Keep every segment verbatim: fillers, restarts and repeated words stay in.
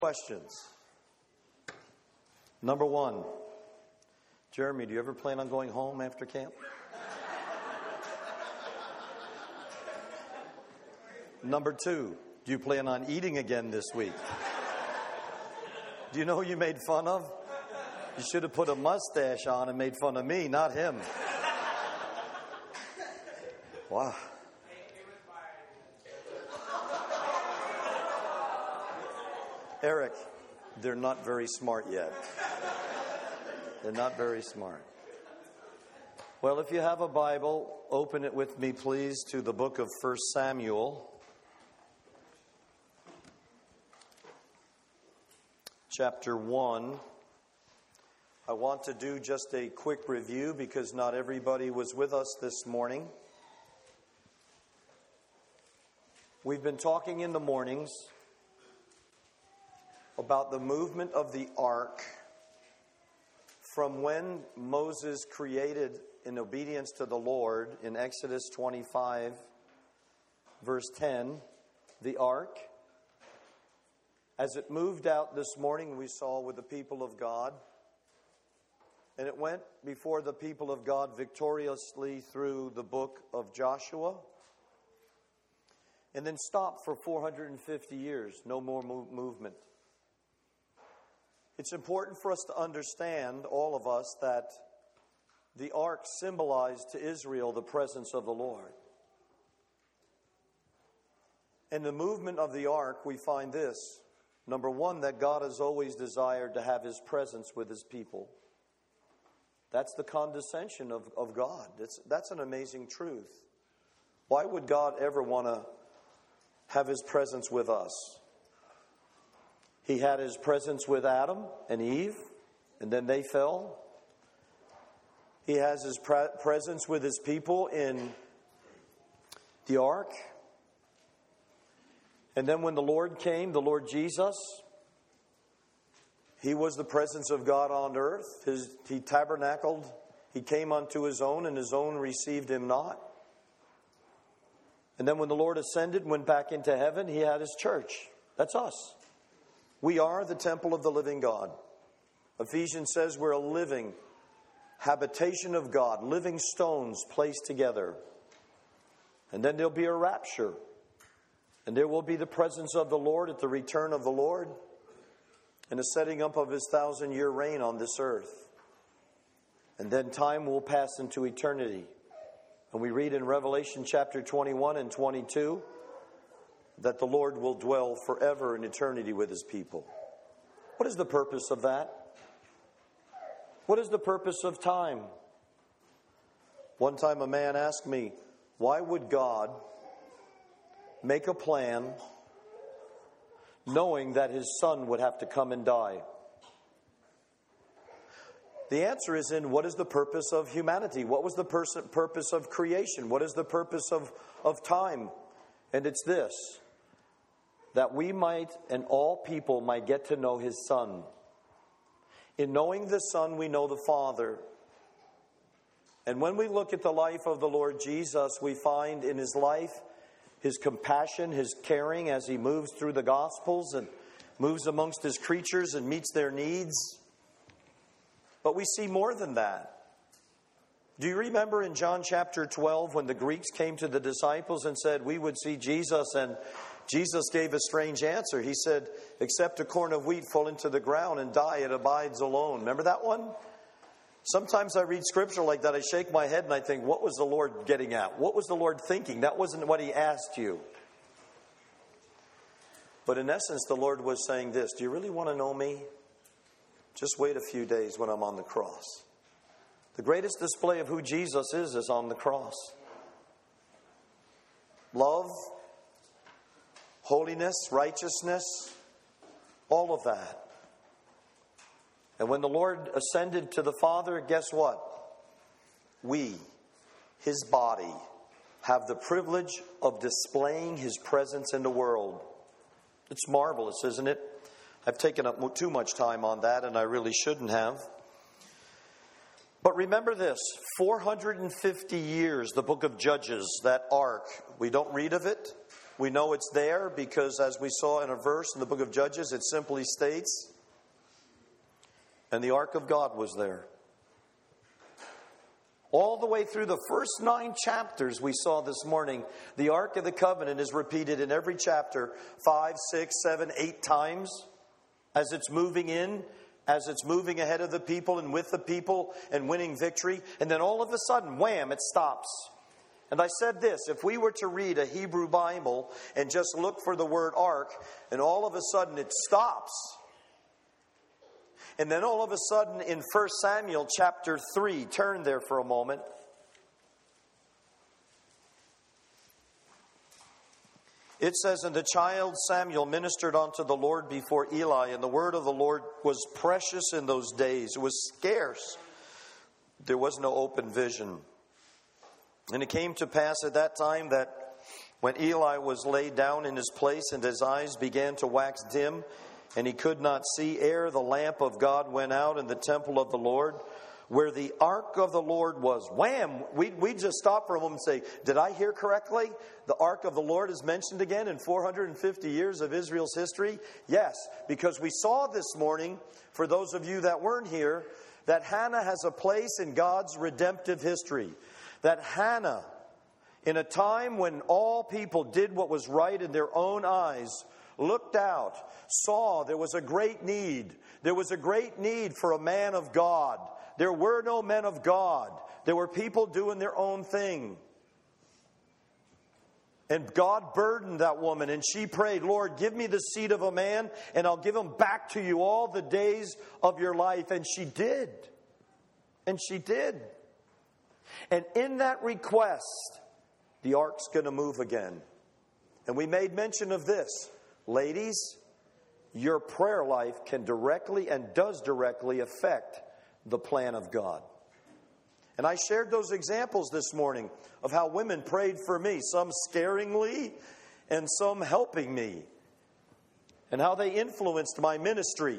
Questions. Number one, Jeremy, do you ever plan on going home after camp? Number two, do you plan on eating again this week? Do you know who you made fun of? You should have put a mustache on and made fun of me, not him. Wow. Eric, they're not very smart yet. They're not very smart. Well, if you have a Bible, open it with me, please, to the book of First Samuel, chapter one. I want to do just a quick review because not everybody was with us this morning. We've been talking in the mornings about the movement of the ark from when Moses created in obedience to the Lord in Exodus twenty-five, verse ten, the ark. As it moved out this morning, we saw with the people of God, and it went before the people of God victoriously through the book of Joshua, and then stopped for four hundred fifty years, no more move- movement. It's important for us to understand, all of us, that the ark symbolized to Israel the presence of the Lord. In the movement of the ark, we find this. Number one, that God has always desired to have His presence with His people. That's the condescension of, of God. It's, that's an amazing truth. Why would God ever want to have His presence with us? He had His presence with Adam and Eve, and then they fell. He has His pre- presence with His people in the ark. And then when the Lord came, the Lord Jesus, He was the presence of God on earth. His, he tabernacled. He came unto His own, and His own received Him not. And then when the Lord ascended, went back into heaven, He had His church. That's us. We are the temple of the living God. Ephesians says we're a living habitation of God, living stones placed together. And then there'll be a rapture. And there will be the presence of the Lord at the return of the Lord and the setting up of His thousand-year reign on this earth. And then time will pass into eternity. And we read in Revelation chapter twenty-one and twenty-two that the Lord will dwell forever in eternity with His people. What is the purpose of that? What is the purpose of time? One time a man asked me, why would God make a plan knowing that His Son would have to come and die? The answer is in what is the purpose of humanity? What was the pers- purpose of creation? What is the purpose of, of time? And it's this, that we might and all people might get to know His Son. In knowing the Son, we know the Father. And when we look at the life of the Lord Jesus, we find in His life His compassion, His caring as He moves through the Gospels and moves amongst His creatures and meets their needs. But we see more than that. Do you remember in John chapter twelve when the Greeks came to the disciples and said, we would see Jesus, and Jesus gave a strange answer. He said, except a corn of wheat fall into the ground and die, it abides alone. Remember that one? Sometimes I read scripture like that, I shake my head and I think, what was the Lord getting at? What was the Lord thinking? That wasn't what He asked you. But in essence, the Lord was saying this, do you really want to know me? Just wait a few days when I'm on the cross. The greatest display of who Jesus is is on the cross. Love, holiness, righteousness, all of that. And when the Lord ascended to the Father, guess what? We, His body, have the privilege of displaying His presence in the world. It's marvelous, isn't it? I've taken up too much time on that, and I really shouldn't have. But remember this, four hundred fifty years, the book of Judges, that ark, we don't read of it. We know it's there because, as we saw in a verse in the book of Judges, it simply states, and the ark of God was there. All the way through the first nine chapters we saw this morning, the Ark of the Covenant is repeated in every chapter five, six, seven, eight times as it's moving in, as it's moving ahead of the people and with the people and winning victory. And then all of a sudden, wham, it stops. And I said this, if we were to read a Hebrew Bible and just look for the word ark, and all of a sudden it stops. And then all of a sudden in First Samuel chapter three, turn there for a moment. It says, and the child Samuel ministered unto the Lord before Eli, and the word of the Lord was precious in those days. It was scarce. There was no open vision. And it came to pass at that time that when Eli was laid down in his place, and his eyes began to wax dim, and he could not see, ere the lamp of God went out in the temple of the Lord, where the ark of the Lord was. Wham! We we just stop for a moment and say, did I hear correctly? The ark of the Lord is mentioned again in four hundred fifty years of Israel's history? Yes, because we saw this morning, for those of you that weren't here, that Hannah has a place in God's redemptive history. That Hannah, in a time when all people did what was right in their own eyes, looked out, saw there was a great need. There was a great need for a man of God. There were no men of God. There were people doing their own thing. And God burdened that woman, and she prayed, Lord, give me the seed of a man, and I'll give him back to you all the days of your life. And she did. And she did. And in that request, the ark's going to move again. And we made mention of this. Ladies, your prayer life can directly and does directly affect the plan of God. And I shared those examples this morning of how women prayed for me, some scaringly and some helping me, and how they influenced my ministry.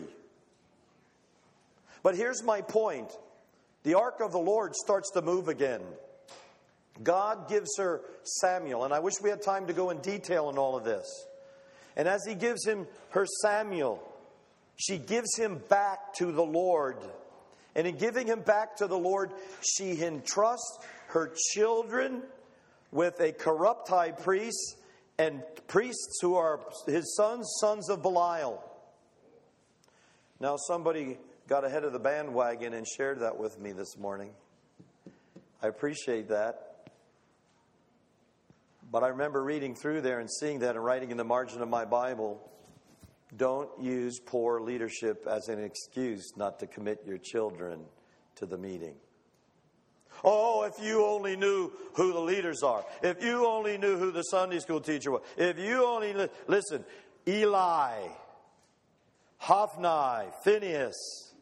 But here's my point. The ark of the Lord starts to move again. God gives her Samuel, and I wish we had time to go in detail on all of this. And as he gives him her Samuel, she gives him back to the Lord. And in giving him back to the Lord, she entrusts her children with a corrupt high priest and priests who are his sons, sons of Belial. Now somebody got ahead of the bandwagon and shared that with me this morning. I appreciate that. But I remember reading through there and seeing that and writing in the margin of my Bible, don't use poor leadership as an excuse not to commit your children to the meeting. Oh, if you only knew who the leaders are. If you only knew who the Sunday school teacher was. If you only knew, listen, Eli, Hophni, Phinehas.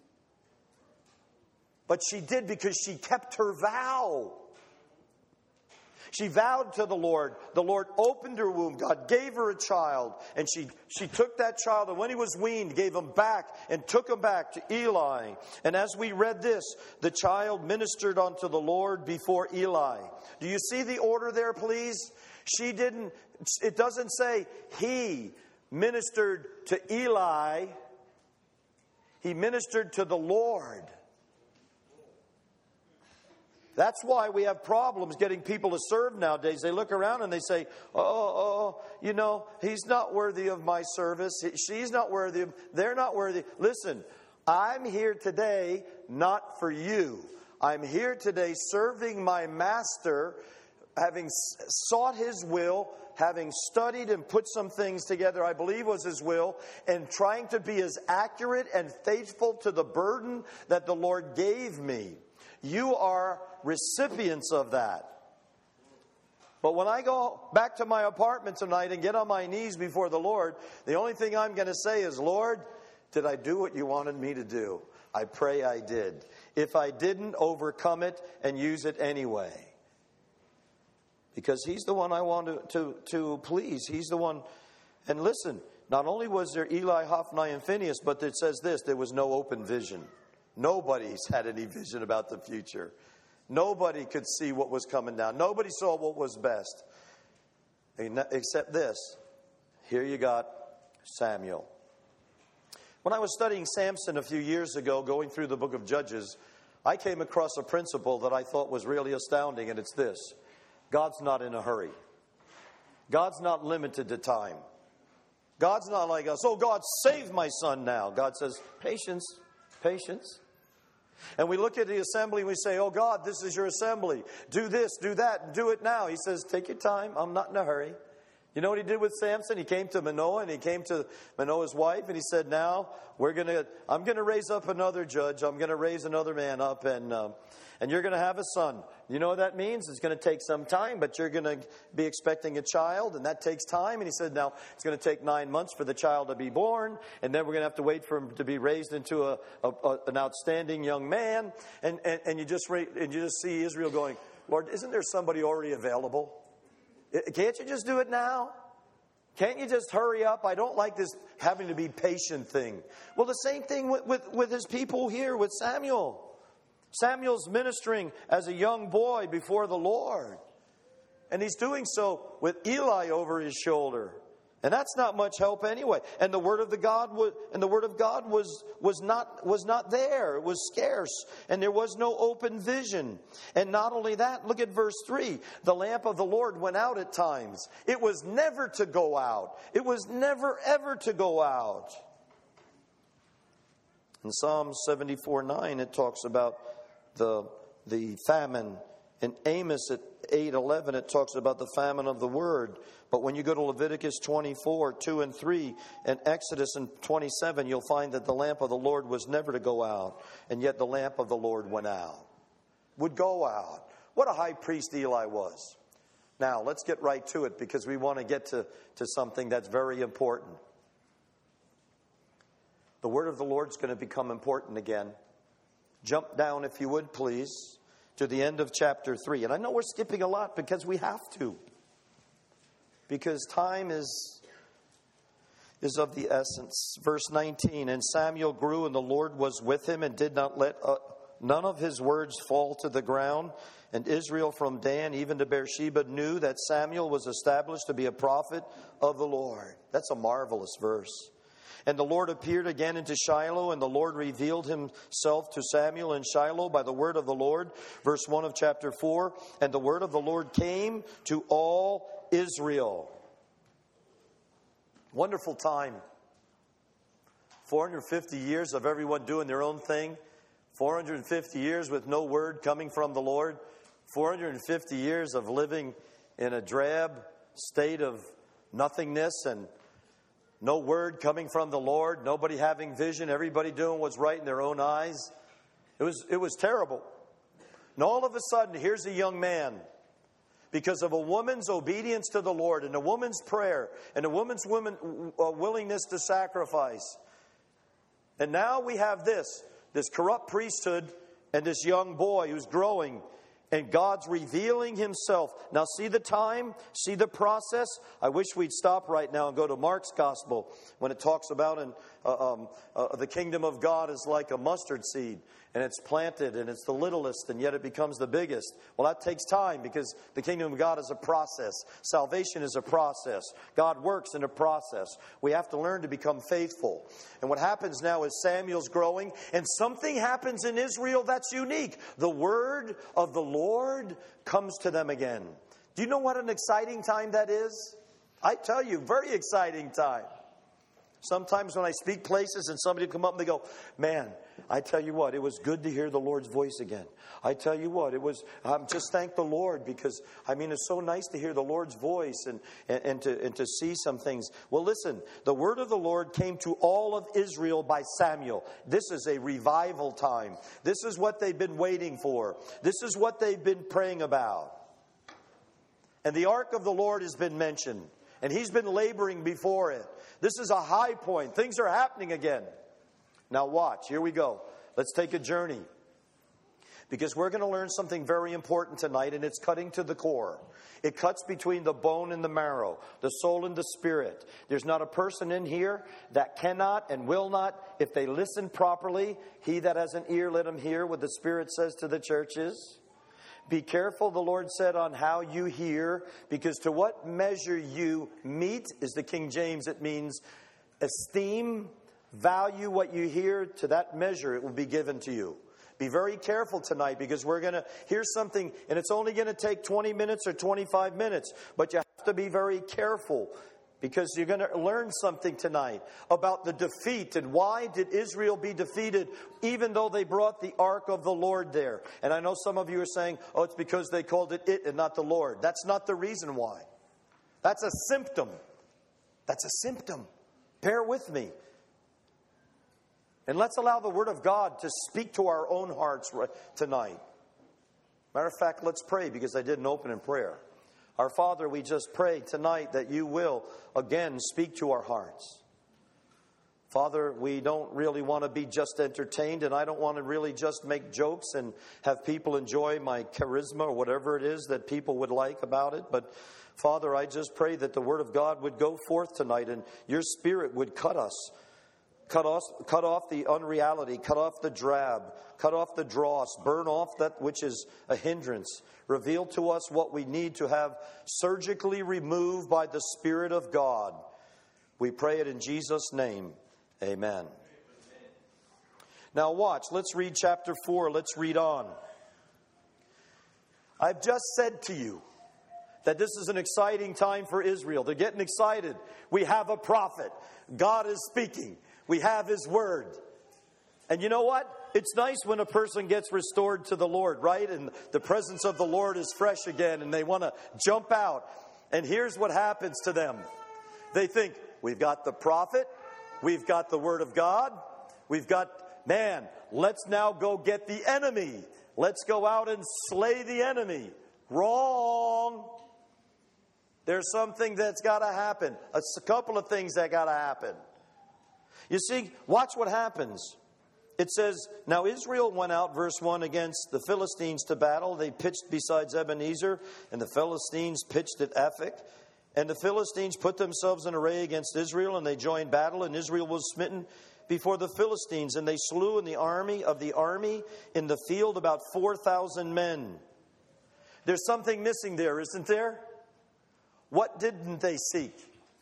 But she did because she kept her vow. She vowed to the Lord. The Lord opened her womb. God gave her a child. And she, she took that child, and when he was weaned, gave him back and took him back to Eli. And as we read this, the child ministered unto the Lord before Eli. Do you see the order there, please? She didn't, it doesn't say he ministered to Eli. He ministered to the Lord. That's why we have problems getting people to serve nowadays. They look around and they say, oh, oh, you know, he's not worthy of my service. She's not worthy of, they're not worthy. Listen, I'm here today not for you. I'm here today serving my master, having sought his will, having studied and put some things together I believe was his will, and trying to be as accurate and faithful to the burden that the Lord gave me. You are recipients of that. But when I go back to my apartment tonight and get on my knees before the Lord, the only thing I'm going to say is, Lord, did I do what you wanted me to do? I pray I did. If I didn't, overcome it and use it anyway. Because he's the one I want to, to, to please. He's the one. And listen, not only was there Eli, Hophni, and Phinehas, but it says this, there was no open vision. Nobody's had any vision about the future. Nobody could see what was coming down. Nobody saw what was best. Except this. Here you got Samuel. When I was studying Samson a few years ago, going through the book of Judges, I came across a principle that I thought was really astounding, and it's this. God's not in a hurry. God's not limited to time. God's not like us, oh, God, save my son now. God says, patience, patience. And we look at the assembly and we say, oh, God, this is your assembly. Do this, do that, do it now. He says, take your time. I'm not in a hurry. You know what he did with Samson? He came to Manoah, and he came to Manoah's wife, and he said, now we're going to, I'm going to raise up another judge. I'm going to raise another man up, and um, and you're going to have a son. You know what that means? It's going to take some time, but you're going to be expecting a child, and that takes time. And he said, now it's going to take nine months for the child to be born, and then we're going to have to wait for him to be raised into a, a, a an outstanding young man. And, and, and you just and you just see Israel going, Lord, isn't there somebody already available? Can't you just do it now? Can't you just hurry up? I don't like this having to be patient thing. Well, the same thing with, with, with his people here, with Samuel. Samuel's ministering as a young boy before the Lord. And he's doing so with Eli over his shoulder. And that's not much help anyway. And the word of the God was, and the word of God was was not was not there. It was scarce, and there was no open vision. And not only that, look at verse three. The lamp of the Lord went out at times. It was never to go out. It was never ever to go out. In Psalm seventy-four nine, it talks about the the famine. In Amos at eight eleven, it talks about the famine of the word. But when you go to Leviticus twenty-four, two and three, and Exodus in twenty-seven, you'll find that the lamp of the Lord was never to go out. And yet the lamp of the Lord went out. Would go out. What a high priest Eli was. Now, let's get right to it, because we want to get to, to something that's very important. The word of the Lord's going to become important again. Jump down, if you would, please, to the end of chapter three. And I know we're skipping a lot because we have to. Because time is, is of the essence. Verse nineteen, and Samuel grew, and the Lord was with him, and did not let uh, none of his words fall to the ground. And Israel from Dan even to Beersheba knew that Samuel was established to be a prophet of the Lord. That's a marvelous verse. And the Lord appeared again into Shiloh, and the Lord revealed himself to Samuel in Shiloh by the word of the Lord. Verse one of chapter four, and the word of the Lord came to all Israel. Wonderful time. four hundred fifty years of everyone doing their own thing. four hundred fifty years with no word coming from the Lord. four hundred fifty years of living in a drab state of nothingness and no word coming from the Lord, nobody having vision, everybody doing what's right in their own eyes. It was, it was terrible. And all of a sudden, here's a young man, because of a woman's obedience to the Lord and a woman's prayer and a woman's woman, uh, willingness to sacrifice. And now we have this, this corrupt priesthood and this young boy who's growing. And God's revealing himself. Now see the time, see the process. I wish we'd stop right now and go to Mark's gospel when it talks about in, uh, um, uh, the kingdom of God is like a mustard seed. And it's planted and it's the littlest and yet it becomes the biggest. Well, that takes time because the kingdom of God is a process. Salvation is a process. God works in a process. We have to learn to become faithful. And what happens now is Samuel's growing and something happens in Israel that's unique. The word of the Lord comes to them again. Do you know what an exciting time that is? I tell you, very exciting time. Sometimes when I speak places and somebody will come up and they go, man, I tell you what, it was good to hear the Lord's voice again. I tell you what, it was, um, just thank the Lord because, I mean, it's so nice to hear the Lord's voice and, and, and, to, and to see some things. Well, listen, the word of the Lord came to all of Israel by Samuel. This is a revival time. This is what they've been waiting for. This is what they've been praying about. And the ark of the Lord has been mentioned. And he's been laboring before it. This is a high point. Things are happening again. Now watch. Here we go. Let's take a journey. Because we're going to learn something very important tonight, and it's cutting to the core. It cuts between the bone and the marrow, the soul and the spirit. There's not a person in here that cannot and will not, if they listen properly, he that has an ear, let him hear what the Spirit says to the churches. Be careful, the Lord said, on how you hear, because to what measure you meet, is the King James, it means esteem, value what you hear, to that measure it will be given to you. Be very careful tonight, because we're going to hear something, and it's only going to take twenty minutes or twenty-five minutes, but you have to be very careful, because you're going to learn something tonight about the defeat and why did Israel be defeated even though they brought the ark of the Lord there. And I know some of you are saying, oh, it's because they called it it and not the Lord. That's not the reason why. That's a symptom. That's a symptom. Bear with me. And let's allow the Word of God to speak to our own hearts tonight. Matter of fact, let's pray, because I didn't open in prayer. Our Father, we just pray tonight that you will again speak to our hearts. Father, we don't really want to be just entertained, and I don't want to really just make jokes and have people enjoy my charisma or whatever it is that people would like about it. But Father, I just pray that the Word of God would go forth tonight and your Spirit would cut us. Cut off, cut off the unreality, cut off the drab, cut off the dross, burn off that which is a hindrance. Reveal to us what we need to have surgically removed by the Spirit of God. We pray it in Jesus' name. Amen. Now watch, let's read chapter four. Let's read on. I've just said to you that this is an exciting time for Israel. They're getting excited. We have a prophet. God is speaking. We have His Word. And you know what? It's nice when a person gets restored to the Lord, right? And the presence of the Lord is fresh again and they want to jump out. And here's what happens to them. They think, we've got the prophet, we've got the Word of God, we've got, man, let's now go get the enemy. Let's go out and slay the enemy. Wrong. There's something that's got to happen. A couple of things that got to happen. You see, watch what happens. It says, now Israel went out, verse one, against the Philistines to battle. They pitched beside Ebenezer, and the Philistines pitched at Aphek. And the Philistines put themselves in array against Israel, and they joined battle, and Israel was smitten before the Philistines. And they slew in the army of the army in the field about four thousand men. There's something missing there, isn't there? What didn't they seek?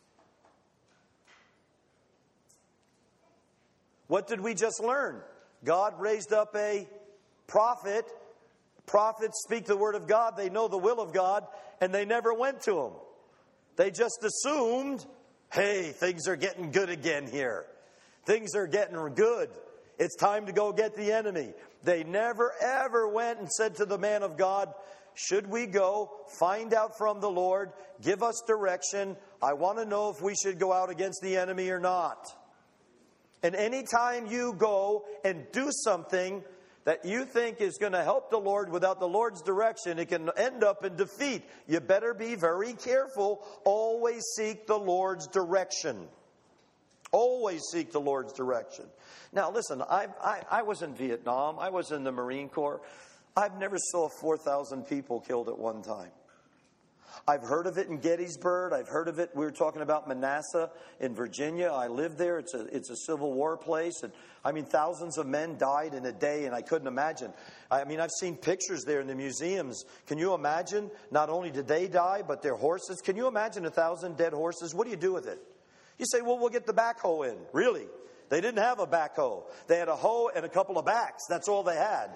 What did we just learn? God raised up a prophet. Prophets speak the word of God. They know the will of God, and they never went to him. They just assumed, hey, things are getting good again here. Things are getting good. It's time to go get the enemy. They never, ever went and said to the man of God, should we go, find out from the Lord, give us direction. I want to know if we should go out against the enemy or not. And anytime you go and do something that you think is going to help the Lord without the Lord's direction, it can end up in defeat. You better be very careful. Always seek the Lord's direction. Always seek the Lord's direction. Now, listen, I, I, I was in Vietnam. I was in the Marine Corps. I've never saw four thousand people killed at one time. I've heard of it in Gettysburg. I've heard of it. We were talking about Manassas in Virginia. I lived there. It's a it's a Civil War place. And I mean, thousands of men died in a day, and I couldn't imagine. I mean, I've seen pictures there in the museums. Can you imagine? Not only did they die, but their horses. Can you imagine a thousand dead horses? What do you do with it? You say, well, we'll get the backhoe in. Really? They didn't have a backhoe. They had a hoe and a couple of backs. That's all they had.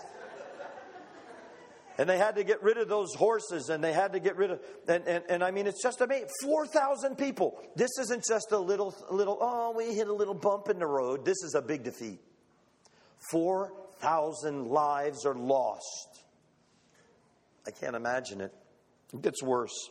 And they had to get rid of those horses, and they had to get rid of, and, and, and I mean, it's just amazing. four thousand people. This isn't just a little, little, oh, we hit a little bump in the road. This is a big defeat. four thousand lives are lost. I can't imagine it. It gets worse.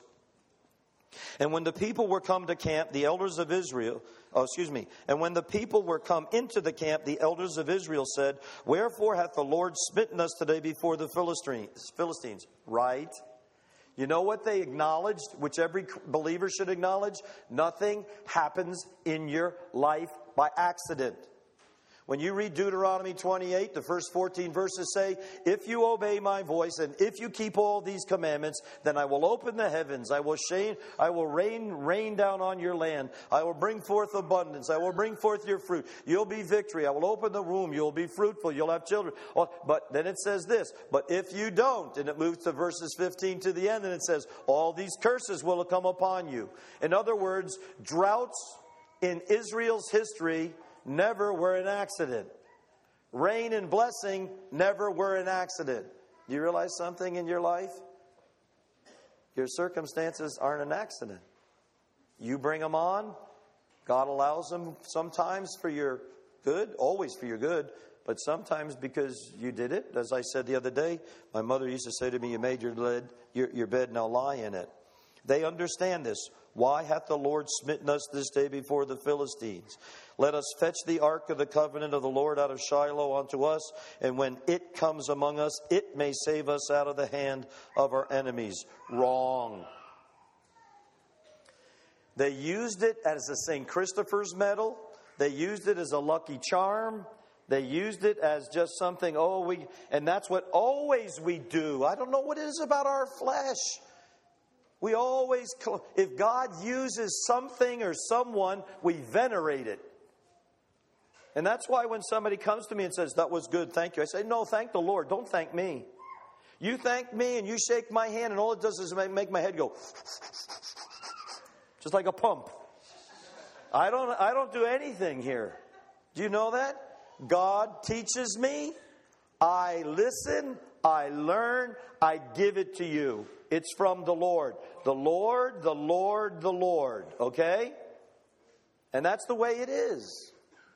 And when the people were come to camp, the elders of Israel, oh, excuse me, and when the people were come into the camp, the elders of Israel said, wherefore hath the Lord smitten us today before the Philistines? Philistines, right? You know what they acknowledged, which every believer should acknowledge? Nothing happens in your life by accident. When you read Deuteronomy twenty-eight, the first fourteen verses say, if you obey my voice and if you keep all these commandments, then I will open the heavens. I will shame, I will rain, rain down on your land. I will bring forth abundance. I will bring forth your fruit. You'll be victory. I will open the womb. You'll be fruitful. You'll have children. Oh, but then it says this, but if you don't, and it moves to verses fifteen to the end, and it says, all these curses will come upon you. In other words, droughts in Israel's history never were an accident. Rain and blessing never were an accident. Do you realize something in your life? Your circumstances aren't an accident. You bring them on. God allows them sometimes for your good, always for your good, but sometimes because you did it. As I said the other day, my mother used to say to me, you made your, lid, your, your bed, now lie in it. They understand this. Why hath the Lord smitten us this day before the Philistines? Let us fetch the ark of the covenant of the Lord out of Shiloh unto us, and when it comes among us, it may save us out of the hand of our enemies. Wrong. They used it as a Saint Christopher's medal. They used it as a lucky charm. They used it as just something, oh, we, and that's what always we do. I don't know what it is about our flesh. We always, if God uses something or someone, we venerate it. And that's why when somebody comes to me and says, that was good, thank you. I say, no, thank the Lord. Don't thank me. You thank me and you shake my hand and all it does is make my head go just like a pump. I don't, I don't do anything here. Do you know that? God teaches me. I listen. I learn. I give it to you. It's from the Lord. The Lord, the Lord, the Lord. Okay? And that's the way it is.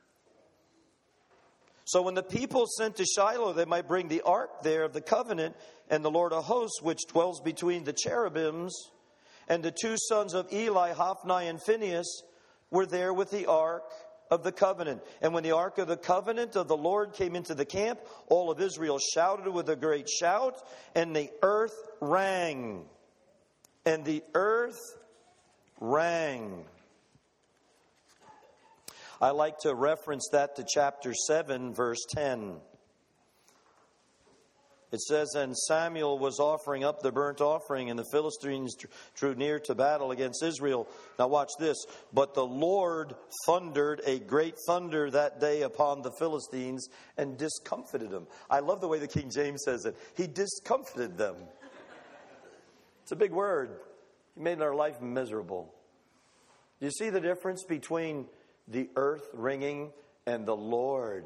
So when the people sent to Shiloh, they might bring the ark there of the covenant, and the Lord of hosts, which dwells between the cherubims, and the two sons of Eli, Hophni and Phinehas, were there with the ark of the covenant. And when the ark of the covenant of the Lord came into the camp, all of Israel shouted with a great shout, and the earth rang. And the earth rang. I like to reference that to chapter seven, verse ten. It says, and Samuel was offering up the burnt offering, and the Philistines drew near to battle against Israel. Now watch this. But the Lord thundered a great thunder that day upon the Philistines and discomfited them. I love the way the King James says it. He discomfited them. It's a big word. He made their life miserable. You see the difference between the earth ringing and the Lord?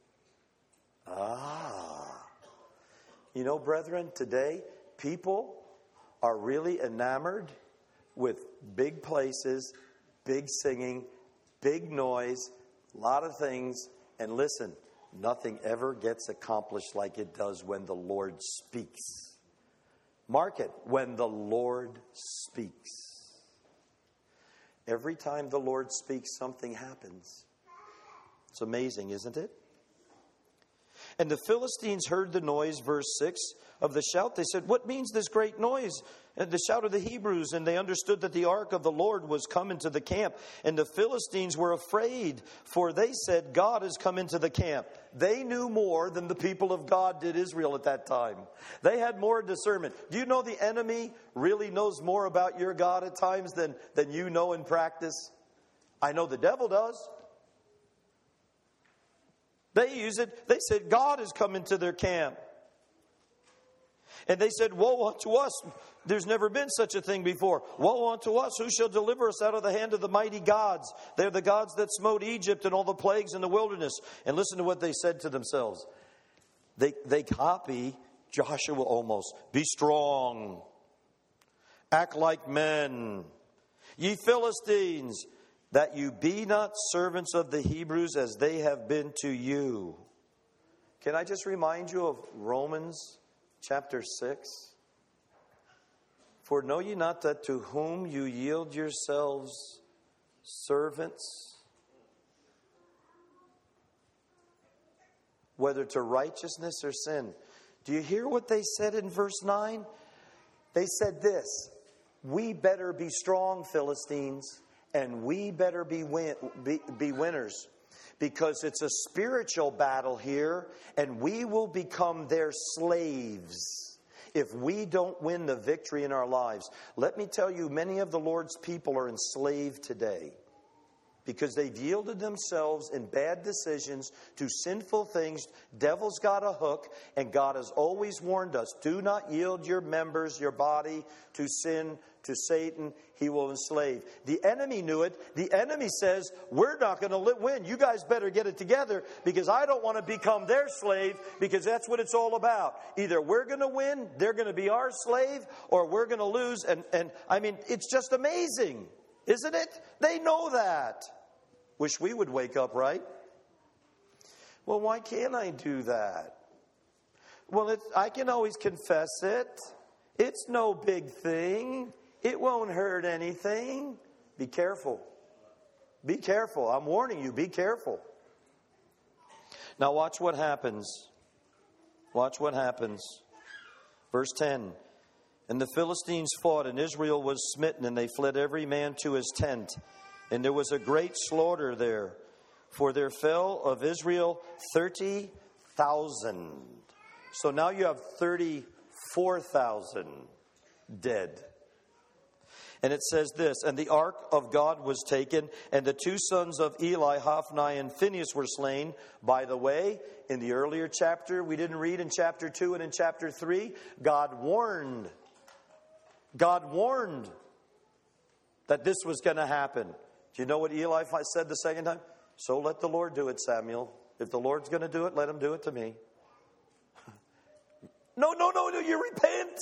Ah. You know, brethren, today, people are really enamored with big places, big singing, big noise, a lot of things. And listen, nothing ever gets accomplished like it does when the Lord speaks. Mark it, when the Lord speaks. Every time the Lord speaks, something happens. It's amazing, isn't it? And the Philistines heard the noise, verse six, of the shout. They said, what means this great noise? And the shout of the Hebrews. And they understood that the ark of the Lord was come into the camp. And the Philistines were afraid, for they said, God has come into the camp. They knew more than the people of God did Israel at that time. They had more discernment. Do you know the enemy really knows more about your God at times than, than you know in practice? I know the devil does. They use it. They said, God has come into their camp. And they said, woe unto us. There's never been such a thing before. Woe unto us. Who shall deliver us out of the hand of the mighty gods? They're the gods that smote Egypt and all the plagues in the wilderness. And listen to what they said to themselves. They, they copy Joshua almost. Be strong. Act like men. Ye Philistines, that you be not servants of the Hebrews as they have been to you. Can I just remind you of Romans chapter six? For know ye not that to whom you yield yourselves servants, whether to righteousness or sin? Do you hear what they said in verse nine? They said this, we better be strong, Philistines. And we better be, win, be, be winners. because it's a spiritual battle here, and we will become their slaves if we don't win the victory in our lives. Let me tell you, many of the Lord's people are enslaved today because they've yielded themselves in bad decisions to sinful things. Devil's got a hook, and God has always warned us, do not yield your members, your body, to sin, to Satan. He will enslave. The enemy knew it. The enemy says, we're not going to win. You guys better get it together, because I don't want to become their slave, because that's what it's all about. Either we're going to win, they're going to be our slave, or we're going to lose. And, and I mean, it's just amazing, isn't it? They know that. Wish we would wake up, right? Well, why can't I do that? Well, it's, I can always confess it. It's no big thing. It won't hurt anything. Be careful. Be careful. I'm warning you, be careful. Now watch what happens. Watch what happens. Verse ten. And the Philistines fought, and Israel was smitten, and they fled every man to his tent. And there was a great slaughter there, for there fell of Israel thirty thousand. So now you have thirty-four thousand dead. And it says this, and the ark of God was taken, and the two sons of Eli, Hophni and Phinehas, were slain. By the way, in the earlier chapter, we didn't read in chapter two and in chapter three, God warned. God warned that this was going to happen. Do you know what Eli said the second time? So let the Lord do it, Samuel. If the Lord's going to do it, let him do it to me. no, no, no, no, you repent.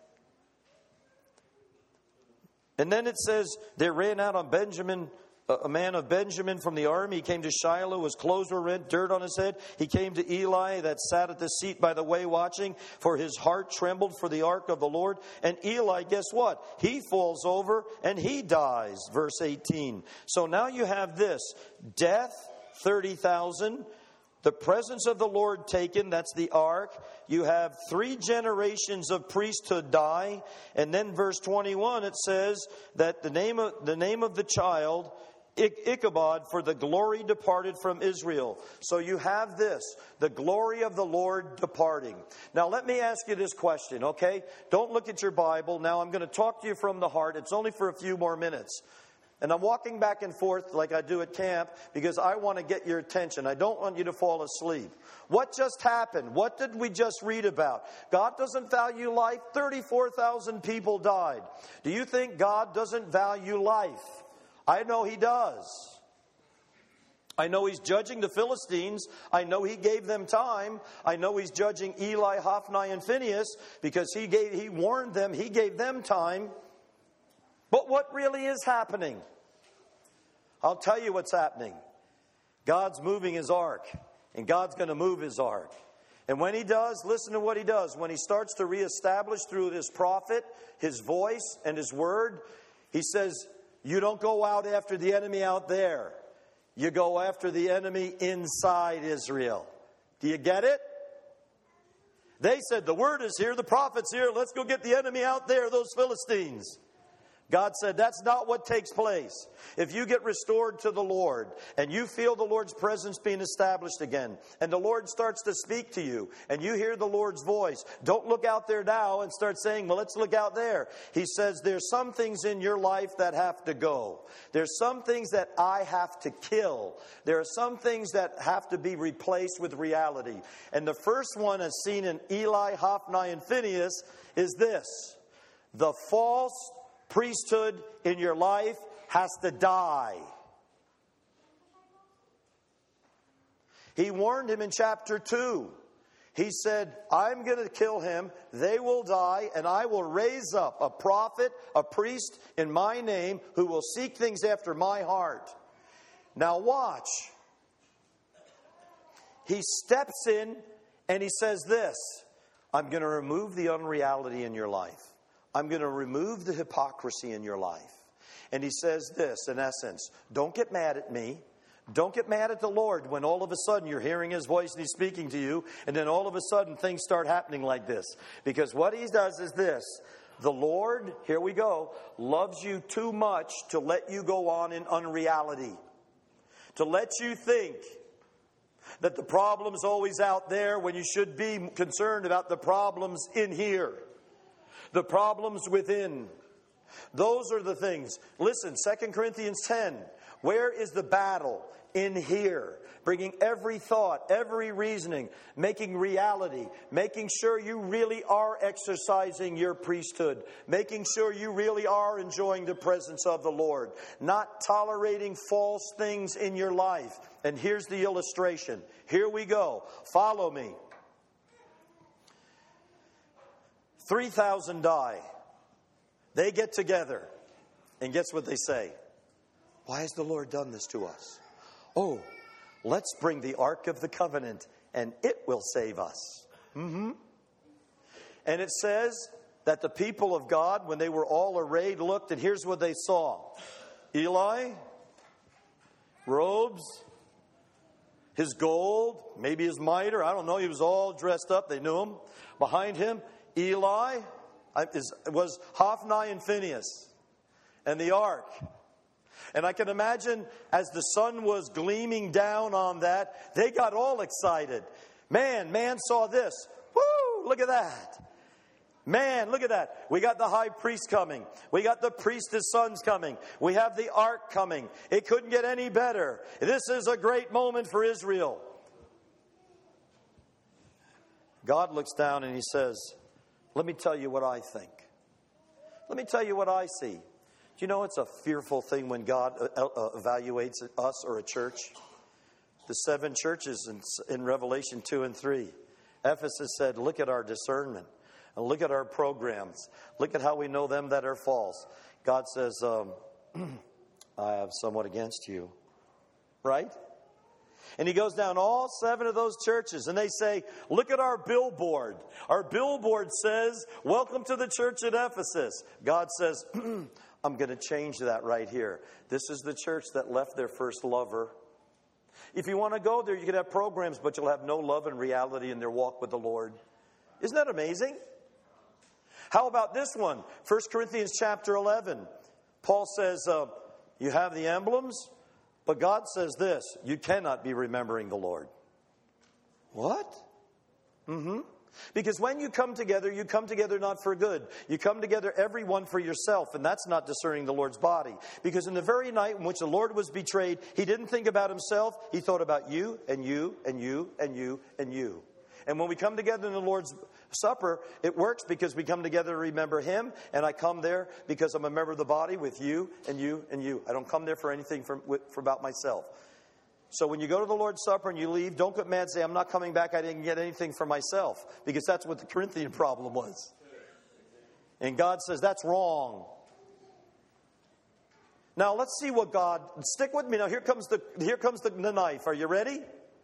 And then it says, they ran out on Benjamin, a man of Benjamin from the army. He came to Shiloh, his clothes were rent, dirt on his head. He came to Eli that sat at the seat by the way watching, for his heart trembled for the ark of the Lord. And Eli, guess what? He falls over and he dies. Verse eighteen. So now you have this. Death, thirty thousand. The presence of the Lord taken, that's the ark. You have three generations of priesthood die. And then verse twenty-one, it says that the name of the name of the child, Ichabod, for the glory departed from Israel. So you have this, the glory of the Lord departing. Now let me ask you this question, okay? Don't look at your Bible. Now I'm going to talk to you from the heart. It's only for a few more minutes. And I'm walking back and forth like I do at camp because I want to get your attention. I don't want you to fall asleep. What just happened? What did we just read about? God doesn't value life. thirty-four thousand people died. Do you think God doesn't value life? I know He does. I know He's judging the Philistines. I know He gave them time. I know He's judging Eli, Hophni, and Phinehas because He gave, He warned them. He gave them time. But what really is happening? I'll tell you what's happening. God's moving His ark, and God's going to move His ark. And when He does, listen to what He does. When He starts to reestablish through His prophet, His voice, and His word, He says, you don't go out after the enemy out there. You go after the enemy inside Israel. Do you get it? They said, the word is here, the prophet's here, let's go get the enemy out there, those Philistines. God said that's not what takes place. If you get restored to the Lord and you feel the Lord's presence being established again and the Lord starts to speak to you and you hear the Lord's voice, don't look out there now and start saying, well, let's look out there. He says there's some things in your life that have to go. There's some things that I have to kill. There are some things that have to be replaced with reality. And the first one as seen in Eli, Hophni, and Phinehas is this. The false priesthood in your life has to die. He warned him in chapter two. He said, I'm going to kill him, they will die, and I will raise up a prophet, a priest in my name who will seek things after my heart. Now watch. He steps in and he says this, I'm going to remove the unreality in your life. I'm going to remove the hypocrisy in your life. And he says this, in essence, don't get mad at me. Don't get mad at the Lord when all of a sudden you're hearing His voice and He's speaking to you. And then all of a sudden things start happening like this. Because what He does is this. The Lord, here we go, loves you too much to let you go on in unreality. To let you think that the problem's always out there when you should be concerned about the problems in here. The problems within. Those are the things. Listen, Second Corinthians ten. Where is the battle? In here. Bringing every thought, every reasoning, making reality, making sure you really are exercising your priesthood, making sure you really are enjoying the presence of the Lord, not tolerating false things in your life. And here's the illustration. Here we go. Follow me. three thousand die. They get together. And guess what they say? Why has the Lord done this to us? Oh, let's bring the Ark of the Covenant, and it will save us. Mm-hmm. And it says that the people of God, when they were all arrayed, looked, and here's what they saw. Eli, robes, his gold, maybe his mitre, I don't know, he was all dressed up, they knew him. Behind him, Eli was Hophni and Phinehas, and the Ark. And I can imagine as the sun was gleaming down on that, they got all excited. Man, man saw this. Woo, look at that. Man, look at that. We got the high priest coming. We got the priestess sons coming. We have the ark coming. It couldn't get any better. This is a great moment for Israel. God looks down and he says, let me tell you what I think. Let me tell you what I see. Do you know it's a fearful thing when God uh, evaluates us or a church? The seven churches in, in Revelation two and three. Ephesus said, look at our discernment. And look at our programs. Look at how we know them that are false. God says, um, I have somewhat against you. Right? And he goes down all seven of those churches and they say, look at our billboard. Our billboard says, welcome to the church at Ephesus. God says, I'm going to change that right here. This is the church that left their first lover. If you want to go there, you can have programs, but you'll have no love and reality in their walk with the Lord. Isn't that amazing? How about this one? First Corinthians chapter eleven. Paul says, uh, you have the emblems, but God says this, you cannot be remembering the Lord. What? Mm-hmm. Because when you come together, you come together not for good. You come together, everyone for yourself, and that's not discerning the Lord's body. Because in the very night in which the Lord was betrayed, he didn't think about himself. He thought about you and you and you and you and you. And when we come together in the Lord's Supper, it works because we come together to remember him, and I come there because I'm a member of the body with you and you and you. I don't come there for anything for, for about myself. So when you go to the Lord's Supper and you leave, don't get mad and say, I'm not coming back, I didn't get anything for myself. Because that's what the Corinthian problem was. And God says, that's wrong. Now let's see what God, stick with me now, here comes the, here comes the, the knife. Are you ready?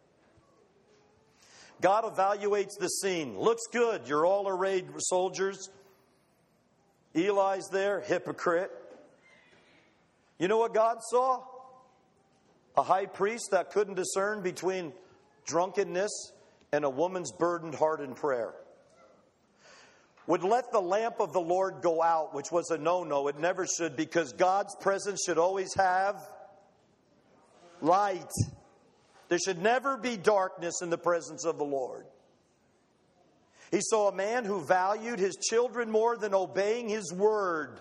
God evaluates the scene. Looks good, you're all arrayed soldiers. Eli's there, hypocrite. You know what God saw? A high priest that couldn't discern between drunkenness and a woman's burdened heart in prayer. Would let the lamp of the Lord go out, which was a no-no. It never should, because God's presence should always have light. There should never be darkness in the presence of the Lord. He saw a man who valued his children more than obeying his word.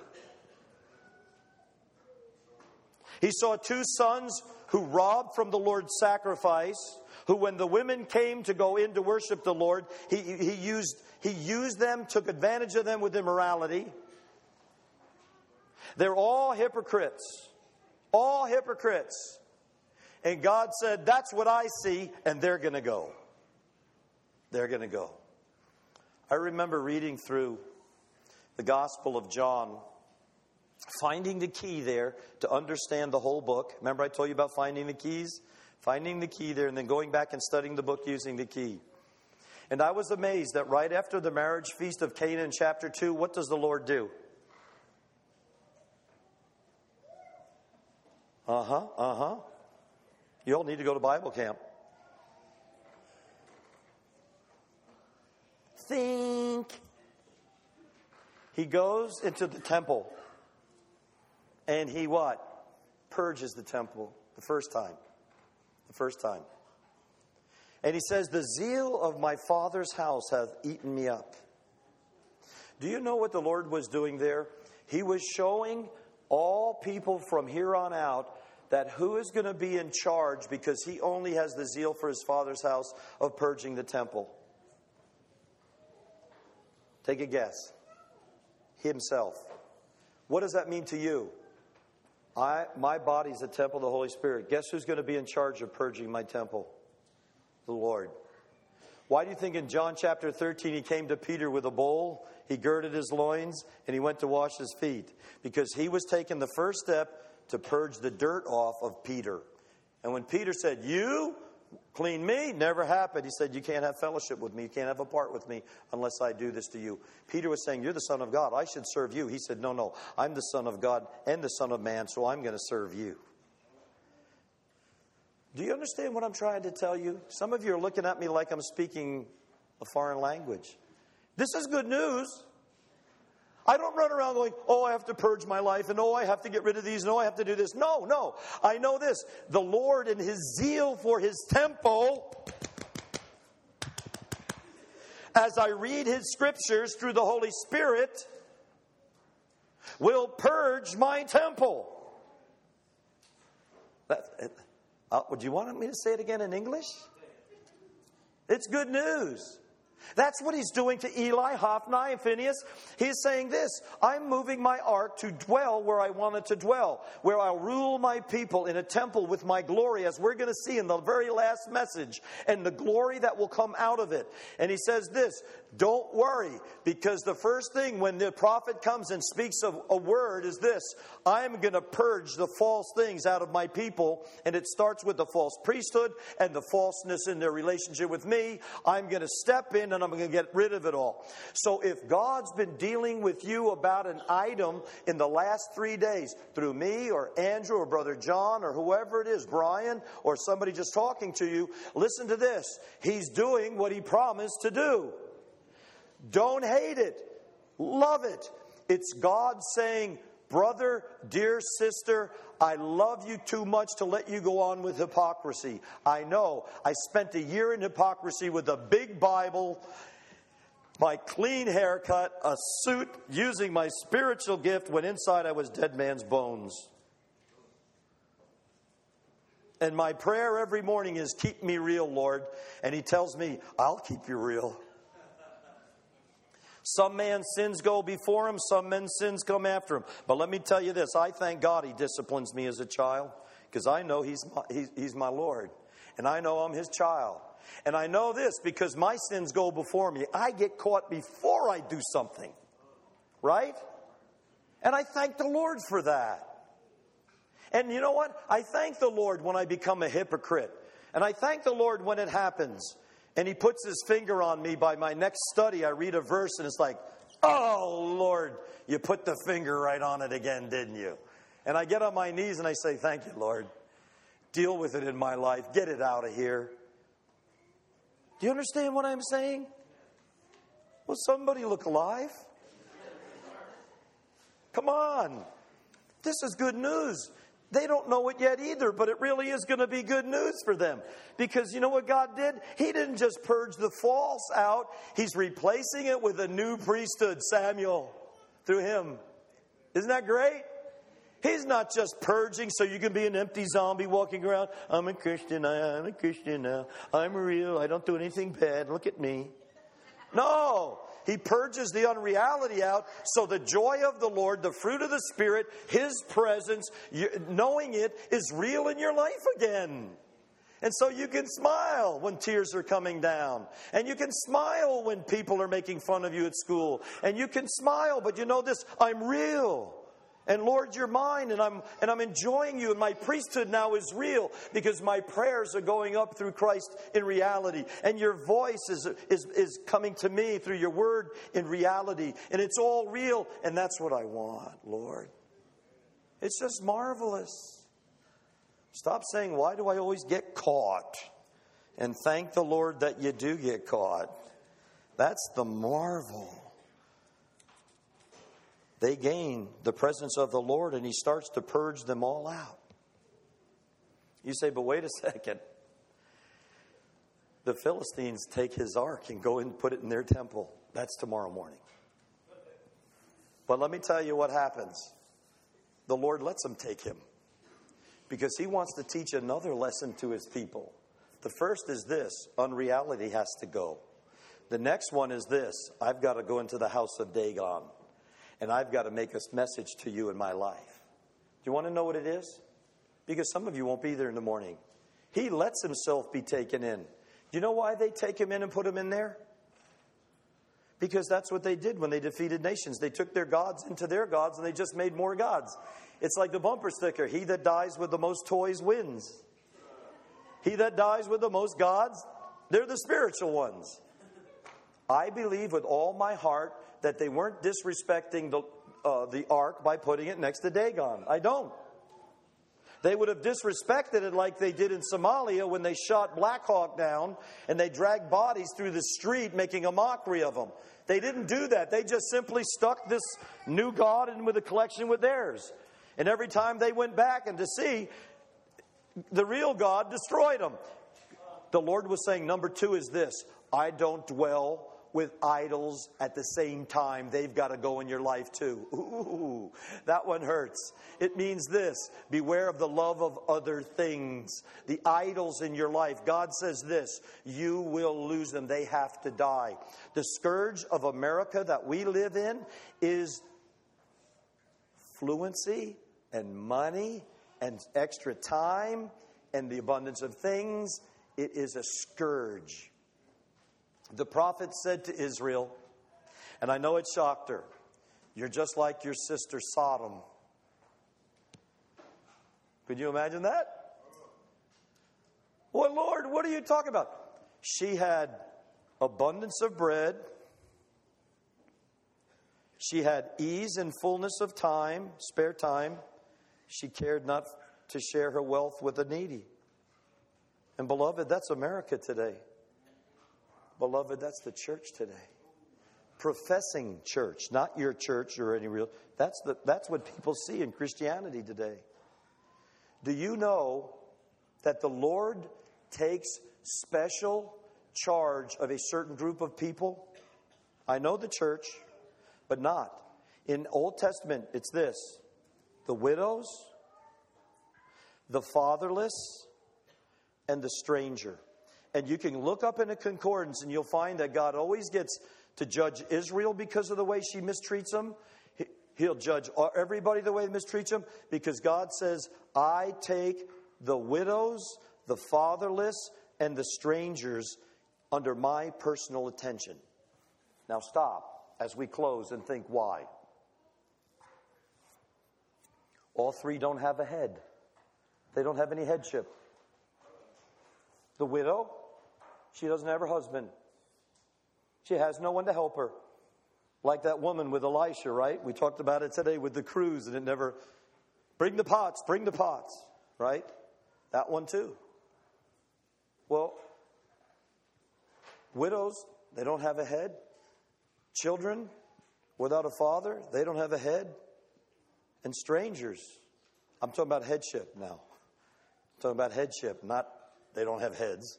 He saw two sons who robbed from the Lord's sacrifice, who when the women came to go in to worship the Lord, he, he, used, he used them, took advantage of them with immorality. They're all hypocrites. All hypocrites. And God said, that's what I see, and they're going to go. They're going to go. I remember reading through the Gospel of John, finding the key there to understand the whole book. Remember I told you about finding the keys? Finding the key there and then going back and studying the book using the key. And I was amazed that right after the marriage feast of Cana in chapter two, what does the Lord do? Uh-huh, uh-huh. You all need to go to Bible camp. Think. He goes into the temple. And he what? Purges the temple the first time. The first time. And he says, the zeal of my Father's house hath eaten me up. Do you know what the Lord was doing there? He was showing all people from here on out that who is going to be in charge, because he only has the zeal for his Father's house of purging the temple. Take a guess. Himself. What does that mean to you? I, my body is the temple of the Holy Spirit. Guess who's going to be in charge of purging my temple? The Lord. Why do you think in John chapter thirteen he came to Peter with a bowl, he girded his loins, and he went to wash his feet? Because he was taking the first step to purge the dirt off of Peter. And when Peter said, you clean me, never happened. He said, you can't have fellowship with me, you can't have a part with me unless I do this to you. Peter was saying, you're the Son of God, I should serve you. He said, no, no, I'm the Son of God and the Son of Man, so I'm going to serve you. Do you understand what I'm trying to tell you? Some of you are looking at me like I'm speaking a foreign language. This is good news. I don't run around going, oh, I have to purge my life, and oh, I have to get rid of these, and oh, I have to do this. No, no. I know this. The Lord in his zeal for his temple, as I read his scriptures through the Holy Spirit, will purge my temple. That, uh, would you want me to say it again in English? It's good news. That's what he's doing to Eli, Hophni, and Phinehas. He's saying this, I'm moving my ark to dwell where I want it to dwell, where I'll rule my people in a temple with my glory, as we're going to see in the very last message, and the glory that will come out of it. And he says this, don't worry, because the first thing when the prophet comes and speaks of a word is this, I'm going to purge the false things out of my people, and it starts with the false priesthood and the falseness in their relationship with me. I'm going to step in and I'm going to get rid of it all. So if God's been dealing with you about an item in the last three days, through me or Andrew or Brother John or whoever it is, Brian, or somebody just talking to you, listen to this. He's doing what he promised to do. Don't hate it. Love it. It's God saying, brother, dear sister, I love you too much to let you go on with hypocrisy. I know. I spent a year in hypocrisy with a big Bible, my clean haircut, a suit, using my spiritual gift when inside I was dead man's bones. And my prayer every morning is, keep me real, Lord. And he tells me, I'll keep you real. Some man's sins go before him, some men's sins come after him. But let me tell you this, I thank God he disciplines me as a child, because I know he's my, he's, he's my Lord. And I know I'm his child. And I know this because my sins go before me. I get caught before I do something. Right? And I thank the Lord for that. And you know what? I thank the Lord when I become a hypocrite. And I thank the Lord when it happens. And he puts his finger on me. By my next study, I read a verse and it's like, oh, Lord, you put the finger right on it again, didn't you? And I get on my knees and I say, thank you, Lord. Deal with it in my life. Get it out of here. Do you understand what I'm saying? Will somebody look alive? Come on. This is good news. They don't know it yet either, but it really is going to be good news for them. Because you know what God did? He didn't just purge the false out. He's replacing it with a new priesthood, Samuel, through him. Isn't that great? He's not just purging so you can be an empty zombie walking around. I'm a Christian. I'm a Christian now. I'm real. I don't do anything bad. Look at me. No. He purges the unreality out, so the joy of the Lord, the fruit of the Spirit, his presence, knowing it, is real in your life again. And so you can smile when tears are coming down. And you can smile when people are making fun of you at school. And you can smile, but you know this, I'm real. And Lord, you're mine, and I'm and I'm enjoying you, and my priesthood now is real because my prayers are going up through Christ in reality, and your voice is is is coming to me through your word in reality, and it's all real, and that's what I want, Lord. It's just marvelous. Stop saying, why do I always get caught? And thank the Lord that you do get caught. That's the marvel. They gain the presence of the Lord, and he starts to purge them all out. You say, but wait a second. the Philistines take his ark and go and put it in their temple. That's tomorrow morning. But let me tell you what happens. The Lord lets them take him because he wants to teach another lesson to his people. The first is this: unreality has to go. The next one is this: I've got to go into the house of Dagon, and I've got to make a message to you in my life. Do you want to know what it is? Because some of you won't be there in the morning. He lets himself be taken in. Do you know why they take him in and put him in there? Because that's what they did when they defeated nations. They took their gods into their gods and they just made more gods. It's like the bumper sticker: he that dies with the most toys wins. He that dies with the most gods, they're the spiritual ones. I believe with all my heart that they weren't disrespecting the, uh, the ark by putting it next to Dagon. I don't. They would have disrespected it like they did in Somalia when they shot Black Hawk down and they dragged bodies through the street making a mockery of them. They didn't do that. They just simply stuck this new god in with a collection with theirs. And every time they went back and to see, the real God destroyed them. The Lord was saying, number two is this: I don't dwell with idols at the same time. They've got to go in your life too. Ooh, that one hurts. It means this: beware of the love of other things. The idols in your life. God says this: you will lose them. They have to die. The scourge of America that we live in is fluency and money and extra time and the abundance of things. It is a scourge. The prophet said to Israel, and I know it shocked her, you're just like your sister Sodom. Could you imagine that? Well, Lord, what are you talking about? She had abundance of bread. She had ease and fullness of time, spare time. She cared not to share her wealth with the needy. And beloved, that's America today. Beloved, that's the church today. Professing church, not your church or any real. That's the that's what people see in Christianity today. Do you know that the Lord takes special charge of a certain group of people? I know the church, but not. In Old Testament, it's this: the widows, the fatherless, and the stranger. And you can look up in a concordance and you'll find that God always gets to judge Israel because of the way she mistreats them. He'll judge everybody the way he mistreats them, because God says, I take the widows, the fatherless, and the strangers under my personal attention. Now stop as we close and think why. All three don't have a head. They don't have any headship. The widow, she doesn't have her husband. She has no one to help her. Like that woman with Elisha, right? We talked about it today with the cruise, and it never, bring the pots, bring the pots, right? That one too. Well, widows, they don't have a head. Children without a father, they don't have a head. And strangers, I'm talking about headship now. I'm talking about headship, not they don't have heads.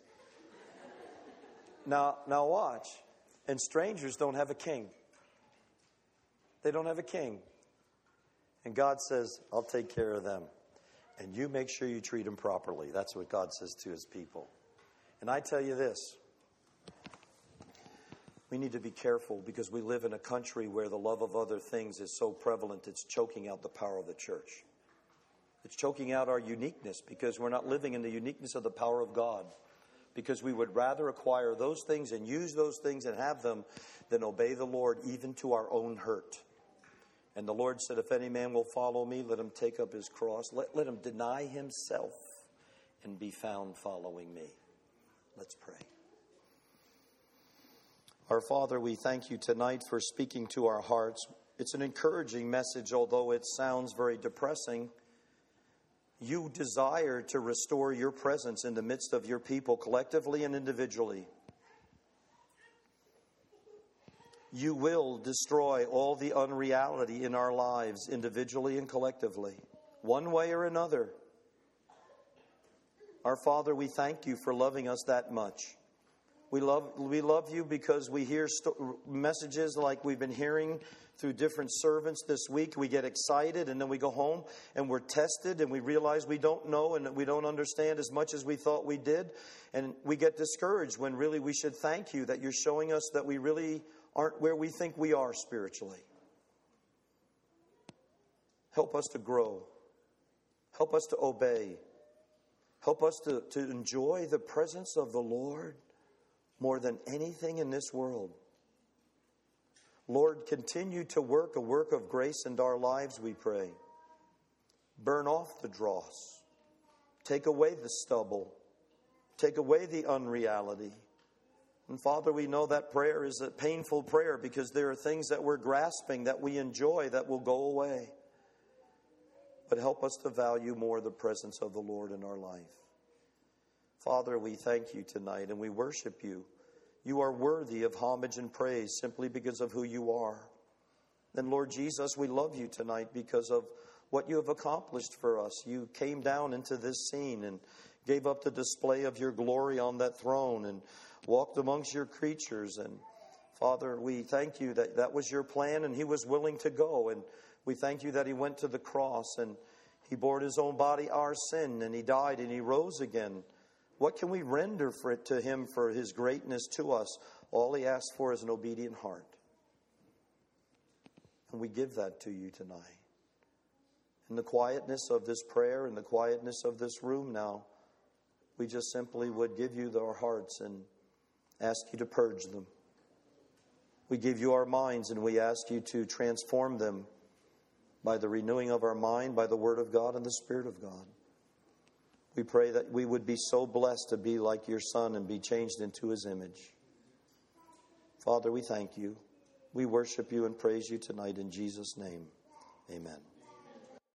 Now, now watch. And strangers don't have a king. They don't have a king. And God says, I'll take care of them. And you make sure you treat them properly. That's what God says to his people. And I tell you this. We need to be careful, because we live in a country where the love of other things is so prevalent, it's choking out the power of the church. It's choking out our uniqueness, because we're not living in the uniqueness of the power of God. Because we would rather acquire those things and use those things and have them than obey the Lord, even to our own hurt. And the Lord said, if any man will follow me, let him take up his cross. Let, let him deny himself and be found following me. Let's pray. Our Father, we thank you tonight for speaking to our hearts. It's an encouraging message, although it sounds very depressing. You desire to restore your presence in the midst of your people, collectively and individually. You will destroy all the unreality in our lives, individually and collectively, one way or another. Our Father, we thank you for loving us that much. We love, we love you because we hear sto- messages like we've been hearing through different servants this week. We get excited and then we go home and we're tested and we realize we don't know and we don't understand as much as we thought we did. And we get discouraged when really we should thank you that you're showing us that we really aren't where we think we are spiritually. Help us to grow. Help us to obey. Help us to, to enjoy the presence of the Lord more than anything in this world. Lord, continue to work a work of grace in our lives, we pray. Burn off the dross. Take away the stubble. Take away the unreality. And Father, we know that prayer is a painful prayer because there are things that we're grasping, that we enjoy, that will go away. But help us to value more the presence of the Lord in our life. Father, we thank you tonight and we worship you. You are worthy of homage and praise simply because of who you are. And Lord Jesus, we love you tonight because of what you have accomplished for us. You came down into this scene and gave up the display of your glory on that throne and walked amongst your creatures. And Father, we thank you that that was your plan and he was willing to go. And we thank you that he went to the cross and he bore his own body our sin and he died and he rose again. What can we render for it to him for his greatness to us? All he asks for is an obedient heart. And we give that to you tonight. In the quietness of this prayer, in the quietness of this room now, we just simply would give you our hearts and ask you to purge them. We give you our minds and we ask you to transform them by the renewing of our mind, by the Word of God and the Spirit of God. We pray that we would be so blessed to be like your Son and be changed into his image. Father, we thank you. We worship you and praise you tonight in Jesus' name. Amen.